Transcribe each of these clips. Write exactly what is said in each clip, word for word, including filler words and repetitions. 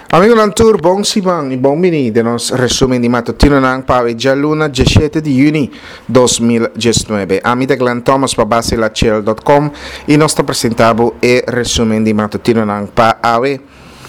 Amigo Nantur, bom Simão e bom bini de nos resumen di mattutino nang pave già luna diciassette di giugno duemiladiciannove. Amite Glenn Thomas pa base la cel punto com e nostro presentavo e resumen di mattutino nang pa ave.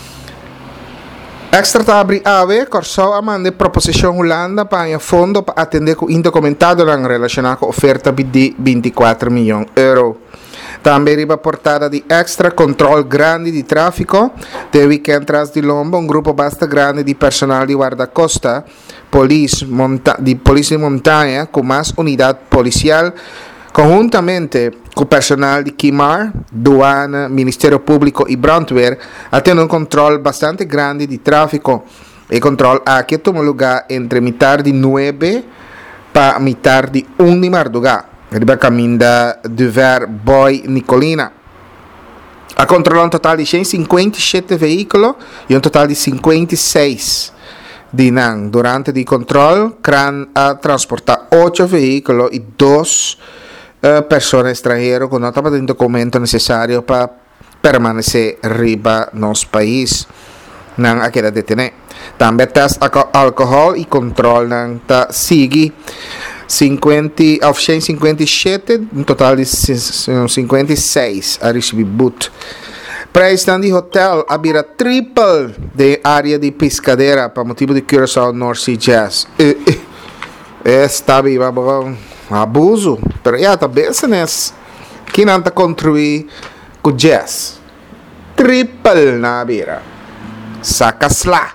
Extra tabri ave, corso amande proposition Holanda pa in fondo pa attendere con indocumentado nang relacionado con offerta di ventiquattro milioni euro. Também riba portada de extra controle grande de tráfico. De weekend tras de Lombo, um grupo bastante grande de personal de guarda-costa, police, monta de polícia de montanha, com mais unidade policial, conjuntamente com personal de Quimar, Duana, Ministério Público e brandweer, atendo um controle bastante grande de tráfico. E controle aqui toma lugar entre metade de nove para metade de um de madrugada. Riba caminda de ver Boy Nicolina. A controlar um total de cento e cinquenta e sete veículos e um total de cinquenta e seis de Nang. Durante o controle, CRAN a transportar oito veículos e duas uh, pessoas estrangeiras com nota de documento necessário para permanecer riba nos país. Nang a queda detener. Também test álcool e controle nang ta sigi. cinquenta, of cinquenta e sete, um total de cinquenta e seis a receber boot. Preço de hotel abrirá triple de área de pescadeira para motivo de Curaçao North Sea Jazz. E, e, está bem, bom, abuso, mas já está pensando nessa. Que não está construir com jazz. Triple na beira. Sacas lá.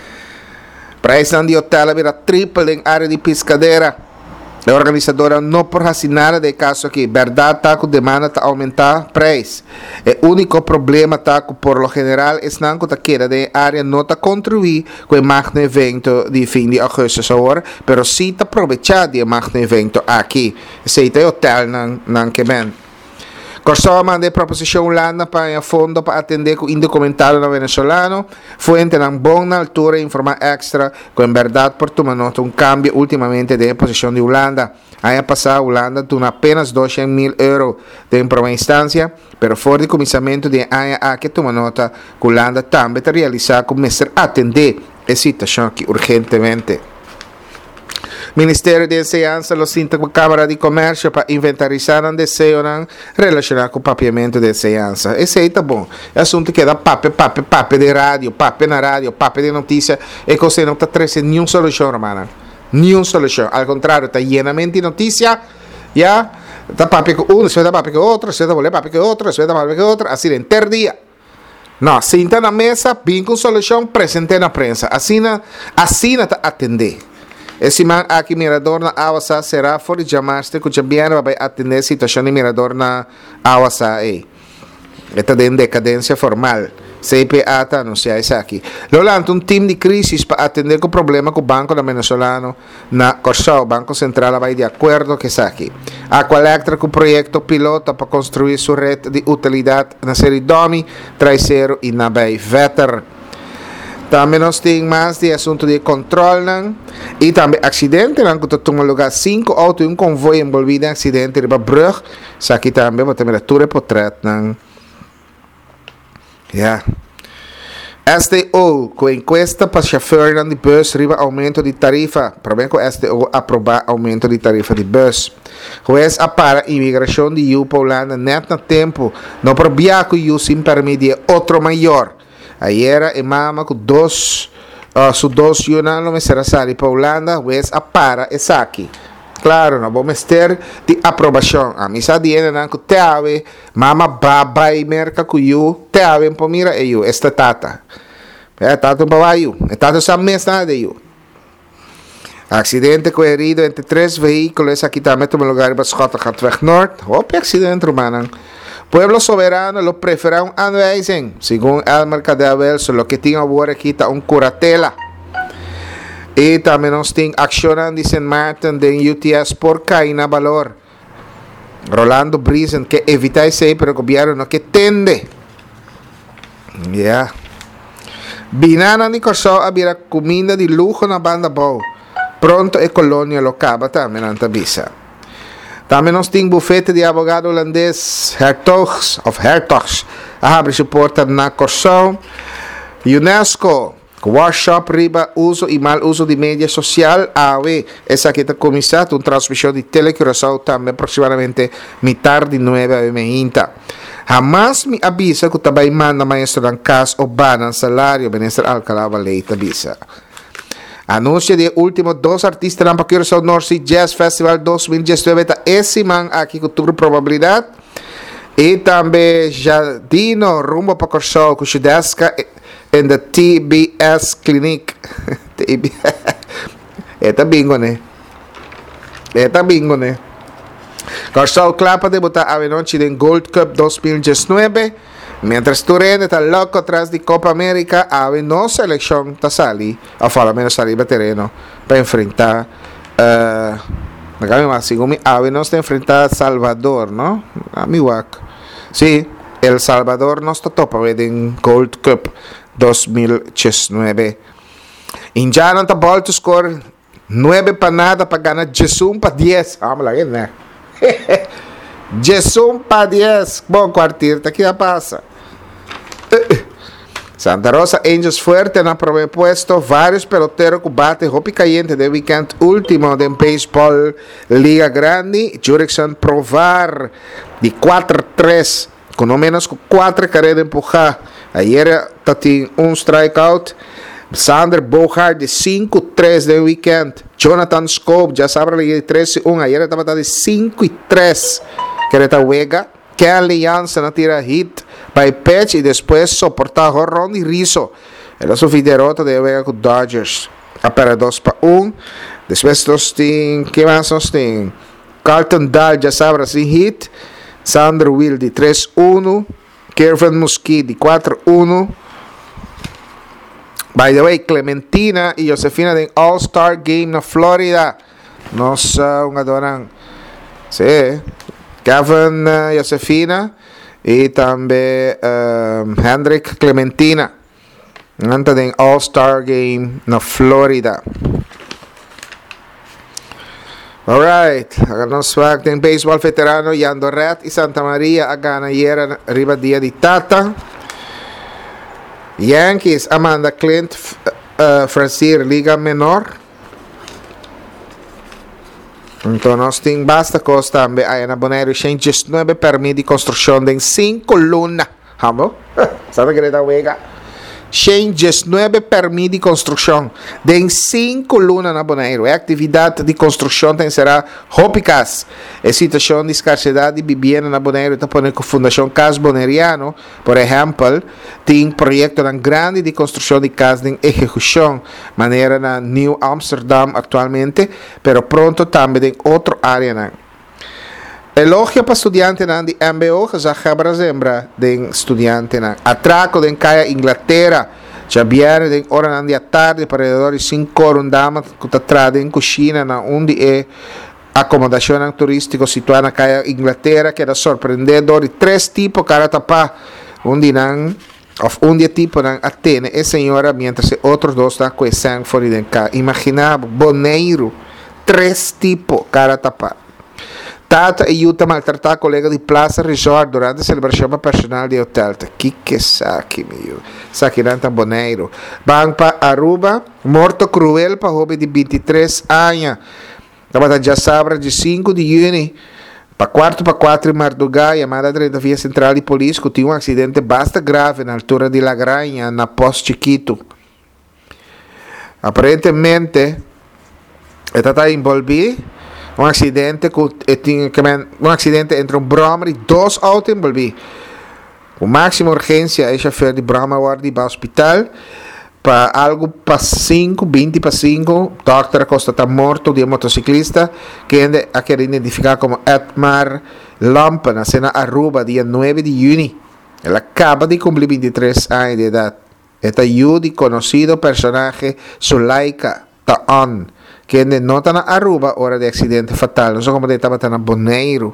Preço de hotel abrirá triple em área de pescadeira. A organizadora não por assinar de caso que verdade tá com demanda tá aumentar preço. O único problema tá com por lo general é não que queda de área não tá contribuir com o magno evento de fim de agosto agora, pero sim tá aproveitar de magno evento aqui. Se tá hotel não não que bem. Corso mande proposição Holanda para a fundo para atender com indocumentado no venezuelano. Fuente na boa altura informar extra com verdade por tomar nota um cambio ultimamente de posição de Holanda. Aí passado Holanda tem apenas duzentos mil euros de primeira instância, pero fora de começamento de ano a que tomar nota que Holanda também está realizar começar a atender a situação aqui urgentemente. Ministério de Enseñanza lo sinta com a Câmara de Comércio para inventarizar um desejo relacionado com o papiamento de enseñanza. Esse aí tá bom. É assunto que dá pape, pape, pape de rádio, pape na rádio, pape de notícia, e você não está trazendo nenhuma solução, romana. Nenhuma solução. Ao contrário, está llenamente de notícia, já, está pape com um, se vai dar pape com outro, se vai dar pape com outro, se vai dar pape com outro, assim, em ter dia. Não, senta na mesa, vem com solução, presente na prensa. Assim, assim está atender. Esse man aqui Mirador na Awasa será fora de chamar-se que o Jambiano vai atender a situação de Mirador na Awasa aí. Está em decadência formal. C P A está anunciando isso aqui. Lolanto, um time de crise para atender com o problema com o Banco da Venezuelano na Corsao. O Banco Central vai de acordo com isso aqui. A Aqualectra com o projeto piloto para construir sua rede de utilidade na série Domi, Traiceiro e na Bay Vetter. Também nós temos mais de assunto de controle e também acidente, que toma lugar cinco autos e um convoio envolvido em acidente de Brug. Isso aqui também vou ter tudo portret. Ja. S T O, com encuesta para chofer de bus, riba aumento de tarifa. Também com S T O aprovar aumento de tarifa de bus. Juez apara imigração de U P Holanda net na tempo, não por viaco U sem permitir outro maior. Ayer e mama com dois, uh, su dois jornal me será sali para Holanda, juez apara e aqui. Claro, não vamos ter de aprovação. A misa diena não que te ave, mama baba e merca com you, te ave para mira e you, esta tata. É tata para vai you, é tata só mês nada de you. Acidente com herido entre três veículos aqui também no lugar para Schotland Gatweg Norte. Opa, acidente romano. Pueblo soberano lo preferirán anwijzen, según el mercadeo, lo que tiene ahora quita un curatela. Y también nos tiene accionan de Saint Martin de U T S por caína valor. Rolando Brisen que evita ese, pero el gobierno que tende. Ya. Yeah. Binana ni Corsao abrirá comida de lujo na banda bow. Pronto e colonia lo caba también anta visa. Também nós temos bufete de advogado holandês Hertogs, of Hertogs, a abre suporta na Corsao. UNESCO, workshop riba uso e mal uso di media social, A W E, essa que está começando uma transmissão de Telecuraçao também aproximadamente metade de nove a meia. Jamás me avisa que também manda maestro dan cas o banan salário, ministro Alcalá Leite avisa. Anúncio de último dos artistas na Curaçao North Sea Jazz Festival dois mil dezenove, esse man aqui com toda probabilidade. E também Jardino rumbo para Curaçao com Chudesca in the T B S Clinic. Eta bingo, né? Eta bingo, né? Curaçao clapa debutar a noite em Gold Cup dois mil dezenove. Mientras Turene está loco atrás de Copa América, a no selección está sali, o por lo menos salir a terreno para enfrentar, uh, más, según a no está enfrentar Salvador, ¿no? A mi wak. Sí, El Salvador no está topa en Gold Cup dois mil dezenove. Indiana está volto score nueve para nada para ganar Jesús para diez. Vamos lá, né? Jesús para diez. Bom quartil, tá aqui a passa. Santa Rosa Angels fuerte na primeiro puesto. Vários peloteros que batem roupa caliente de weekend último de baseball Liga Grande. Jurickson provar de quatro a três com no menos quatro carreiras empujar. Ayer tem um strikeout. Sander Bohart de cinco a três de weekend. Jonathan Scope já sabe de três a um. Ayer estava de cinco a três. Que era Wega. Kelly Jansen na tira hit para pitch e depois soportar Ron e Rizzo. Ela sofreu derrota de Wega com Dodgers. A para dois para um. Depois nós tem, que mais nós tem? Carlton Dahl já sabe assim hit. Sandro Will de três a um. Kevin Muskie de quatro a um. By the way, Clementina e Josefina de All-Star Game na Florida. Nossa, uma dona. Sim. Kevin uh, Josefina e também uh, Hendrik Clementina. Anta de All-Star Game na Florida. Alright, agora nós vamos ter baseball veterano Yando Red e Santa Maria a gana ayer arriba dia de Tata. Yankees Amanda Clint uh, Francir Liga Menor. Então nós temos basta costa também aí na Bonaire cento e dezenove permite de construção de cinco lunas. Vamos? Sabe que está wega? cento e dezenove permite de construção de cinco lunas na Bonaire. A atividade de construção tem será rópicas. A situação de escassidade de vivienda na Bonaire está por com a Fundação Cas Boneriano, por exemplo, tem projeto grande de construção de casas em execução, maneira na New Amsterdam atualmente, pero pronto também em outra área. Elogio para estudiantes de M B O, que já acaba zembra de estudiantes. Atraco de Caia Inglaterra, já vieram de hora de tarde, para de cinco horas, um dama que está atrás em cozinha, onde é acomodação turística situada na Caia Inglaterra, que era surpreendedor, de três tipos cara tapa, onde não, um dia tipo não atende, e senhora, mientras outros dois estão com sangue fora de cá. Imaginava, boneiro, três tipos cara tapa. Tata e Yuta maltratar colega de Plaza Resort durante a celebração personal de hotel. Que que saque, meu. Saque nanta boneiro. Bang pa Aruba, morto cruel para jovem de vinte e três anos. Estava já sabra de cinco de junho. Para quarto para quatro em Mardugá, chamada trinta via central de polícia, que tinha um acidente bastante grave na altura de La Granha, na Pós Chiquito. Aparentemente, está envolvido. Um acidente, um acidente entre um Brahma e dois autos envolvidos. Com máxima urgência, o chofer de Brahma guarda para o hospital. Para algo para cinco, vinte para cinco, o doutor Acosta está morto de um motociclista que ainda a querer identificar como Edmar Lampa, na cena Aruba, dia nove de junho. Ele acaba de cumprir vinte e três anos de idade. Este é o conhecido personagem Sulaika Taon, que não está na Aruba, hora de acidente fatal. Não sei como ele estava na Bonaire.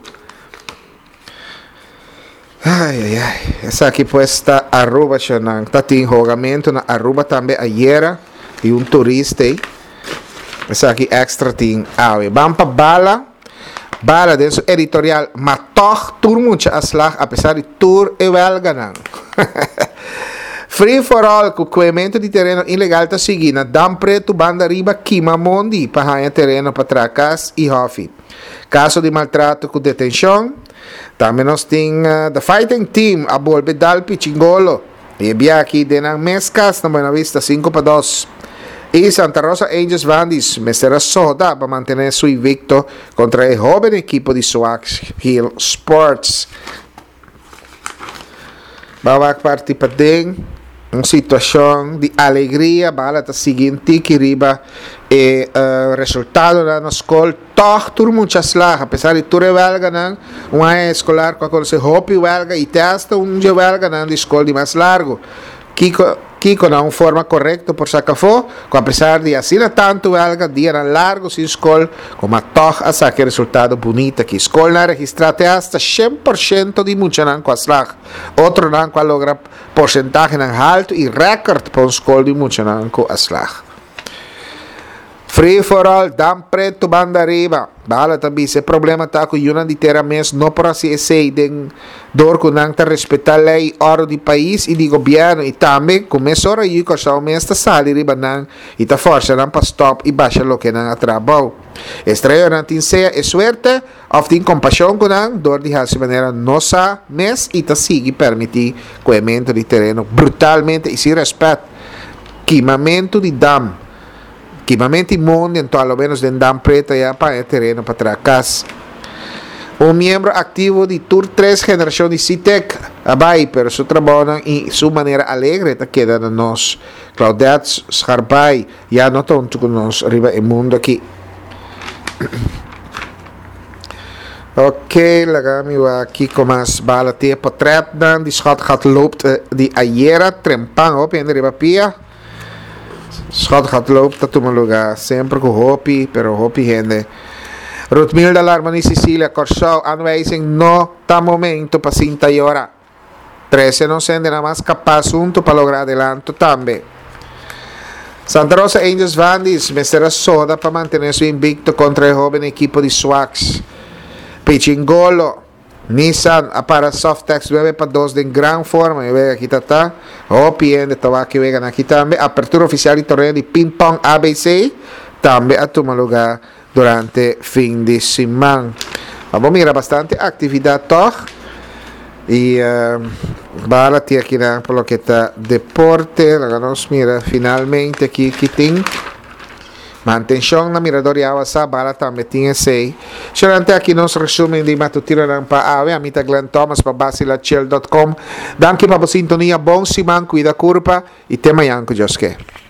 Ai, ai, ai. Essa aqui pues está Aruba, Xanang. Está em jogamento na Aruba também ayer. E um turista aí. Essa aqui extra tem. Ah, vamos para Bala. Bala, dentro editorial. Mas toch, tur mucha aslag, apesar de tur e welga nang. Free for all, cucuamento di terreno ilegal ta sigina, dam preto banda riba kima mondi, pahaya terreno patracas e hofi. Caso di maltrato com detenção, também nós tem uh, the fighting team, a bolbe dalpi chingolo, e bia aqui denang mescas, na Buena Vista cinco para dois. E Santa Rosa Angels Vandis, mestera soda para mantener su invicto contra el joven equipo de Swax Hill Sports. Bawak parti pa din uma situação de alegria, bala ta seguinte que riba e uh, resultado na escola toch tur muitas lá, apesar de tur welga nan uma escolar com a se hopi welga e testa um je welga nan de escola de mais largo. Kiko Kiko na uma forma correta por sacafo, com apesar de assim tanto welga dia na largo sin escola, como a toch a saque resultado bonito que escola na registrate hasta cem por ciento de muita nan com as lá. Outro nan com logra porcentagem nan alto e recorde para escola de muita nan com as lá. Free for all, dam preto banda riba. Bala tabi, se problema ta ko yun ang ditera mes no para si essay den dor ko nang ta respetar lei oro di país e di gobyerno e tambe kumesora yu ko sa mes ta sali riba nang ita forsa nang pa stop e basha lo que nang atrabaw. Estrella natin sea e suerte of din compassion ko nang dor di hasi manera no sa mes ita sigi permiti coemento di terreno brutalmente e si respet quimamento di dam. Equipamento imundo, então, ao menos de dam preta e para o terreno para trás. Um membro ativo de Tour três geração de Citec, abai, pero seu trabalho e sua maneira alegre está quedando nós. Claudette Scharbai, já não tanto com nós, arriba o mundo aqui. Ok, lagami wa aqui com as balas de portret dan, die schat gaat loopt die aiera, trempang op en arriba pia. Schat gaat lopen dat um lugar sempre com hopi, pero hopi gente. Rutmilda Larmani Sicilia Corsau aanwijzing no ta momento para cinta y hora. trece non sende nada más capaz junto para lograr adelanto también. Santa Rosa Angels Vandis mestera soda para mantener su invicto contra el joven equipo de Swax. Pichingolo Nissan para Softex nueve para dos de gran forma. Y vega aquí está. O P N de tabaco y vegan aquí también. Apertura oficial y torneo de ping pong A B C. También a tomar lugar durante fin de semana. Vamos a mirar bastante actividad toch. Y uh, bala aquí por lo que está deporte. Vamos a mirar finalmente aquí que tem. Mantenção na mirador awa sa bala também tinha sei. Chorante aqui nos resumen de matutino ng paawe. Amita Glenn Thomas pa basilachel dot com. Danke pa po sintonia. Bom siman, cuida curpa. E tema yan ko Diyos ke.